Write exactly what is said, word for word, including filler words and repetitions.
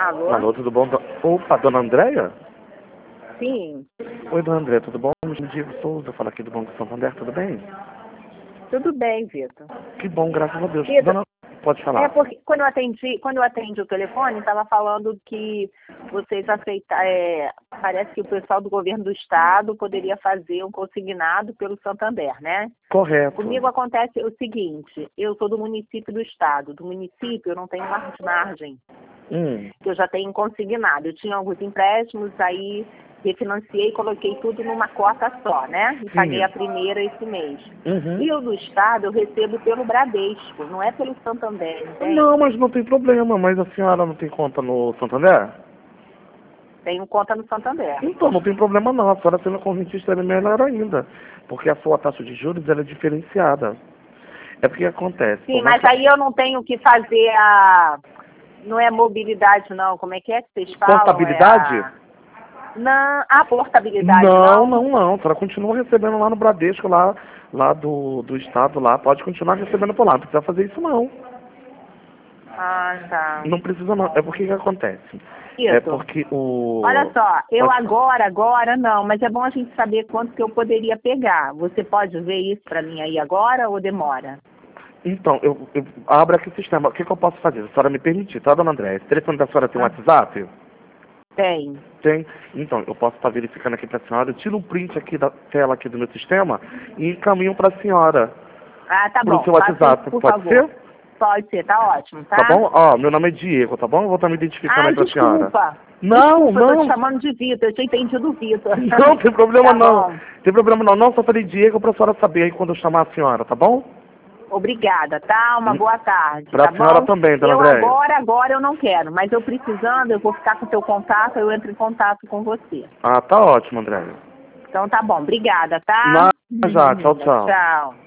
Alô? Alô, tudo bom? Do- Opa, dona Andréia? Sim, Oi, dona Andréia, tudo bom? Me chamo Diego Souza, falo aqui do Banco Santander, tudo bem? tudo bem, Vitor. Que bom, graças a Deus. Vitor, Dona, pode é falar. porque quando eu atendi, quando eu atendi o telefone, estava falando que vocês aceitam, é, parece que o pessoal do governo do estado poderia fazer um consignado pelo Santander, né? Correto. Comigo acontece o seguinte, eu sou do município do estado, do município eu não tenho mar- margem, Hum, que eu já tenho consignado. Eu tinha alguns empréstimos, aí refinanciei e coloquei tudo numa cota só, né? E Sim. paguei a primeira esse mês. uhum. E o do Estado eu recebo pelo Bradesco, não é pelo Santander, entende? Não, mas não tem problema, mas a senhora não tem conta no Santander? Tenho conta no Santander. Então, não tem problema não, a senhora sendo correntista é melhor ainda, porque a sua taxa de juros ela é diferenciada. É porque acontece. Sim, por mas mais aí eu não tenho que fazer a... Não é mobilidade, não. Como é que é que vocês falam? Portabilidade? É a... Não, a portabilidade, Não, não? não, não. A senhora continua recebendo lá no Bradesco, lá, lá do, do estado lá. Pode continuar recebendo por lá. Não precisa fazer isso não. Ah, tá. Não precisa não. É porque que acontece? É Vitor, porque o... olha só, eu Pode- agora, agora não, mas é bom a gente saber quanto que eu poderia pegar. Você pode ver isso para mim aí agora ou demora? Então, eu, eu abro aqui o sistema. O que, que eu posso fazer? Se a senhora me permitir, tá, dona André? Esse telefone da senhora tem um Ah, WhatsApp? tem. Tem. Então, eu posso estar verificando aqui para a senhora. Eu tiro um print aqui da tela aqui do meu sistema e encaminho para a senhora. Ah, tá Pro bom. seu Faça WhatsApp. isso, por Pode favor. ser? Pode ser, tá ótimo, tá? Tá bom? Ó, meu nome é Diego, tá bom? Eu vou estar me identificando Ah, aí pra senhora. desculpa. Não, Desculpa, eu tô te não. chamando de Vitor. Eu tinha entendido Vitor. Não, tem problema Tá não. bom. Tem problema não. Não, só falei Diego pra senhora saber aí quando eu chamar a senhora, tá bom? Obrigada, tá? Uma boa tarde, Pra tá senhora bom? também, dona Eu Andréia. agora, agora eu não quero, mas eu precisando, eu vou ficar com o teu contato, eu entro em contato com você. Ah, tá ótimo, Andréia. Então tá bom, obrigada, tá? Nada já. Tchau, tchau. Tchau.